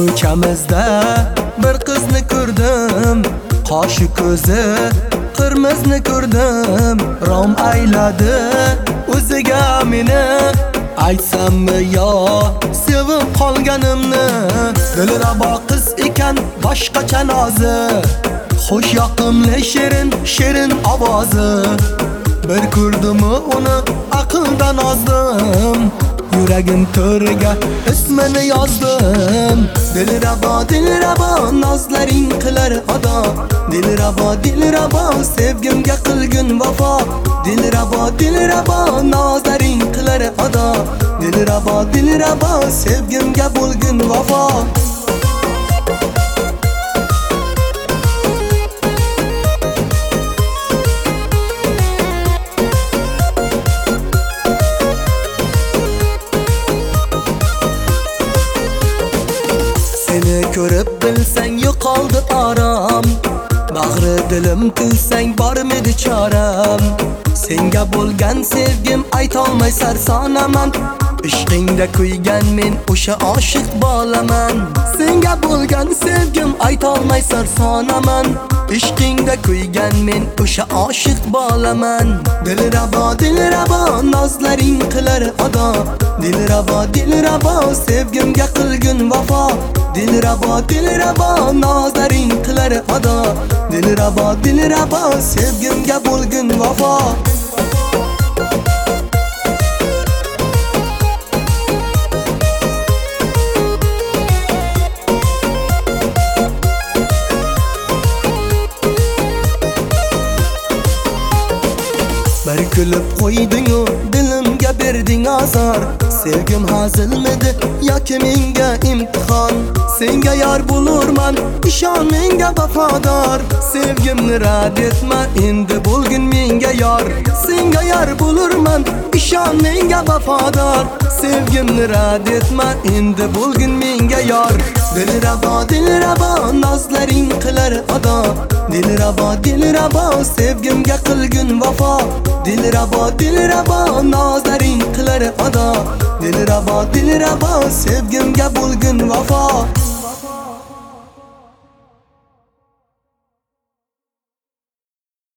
Ko'chamizda bir qizni ko'rdim, qoshi ko'zi qirmizni ko'rdim. Rom ayladi o'ziga meni, aytsammi yo sevib qolganimni. Dilrabo qiz ekan boshqacha nozi, xush yoqimli shirin ovozi. Bir ko'rdimmi uni aqldan ozdim, yuragim to'riga ismini yozdim. Dilrabo nozlaring qilar ado, Dilrabo sevgimga qilgin vafo. Dilrabo nozlaring qilar ado, Dilrabo sevgimga bo'lgin vafo. Seni ko'rib bilsang yo'qoldi orom, bag'ri dilim tilsang bormidi choram. Senga bo'lgan sevgim aytolmay sarsonaman, ishqingda kuygan men o'sha oshiq bolaman. Senga bo'lgan sevgim aytolmay sarsonaman, ishqingda kuygan men o'sha oshiq bolaman. Dilrabo nozlaring qilar ado, Dilrabo sevgimga qilgin vafo. Dilrabo nozlaring qilar ado, Dilrabo sevgimga bo'lgin vafo. Bir kulib qo'yding-u dilimga berding azor. Sevgim hazilmidi yoki menga imtihon? Senga yor bo'lurman, ishon menga vafodor. Sevgimni rad etma, endi bo'lgin menga yor. Senga yor bo'lurman, ishon menga vafodor. Sevgimni rad etma, endi bo'lgin menga yor. Dilrabo nozlaring qilar ado, Dilrabo sevgimga qilgin vafo. Dilrabo nozlaring qilar ado, Dilrabo sevgimga bo'lgin vafo.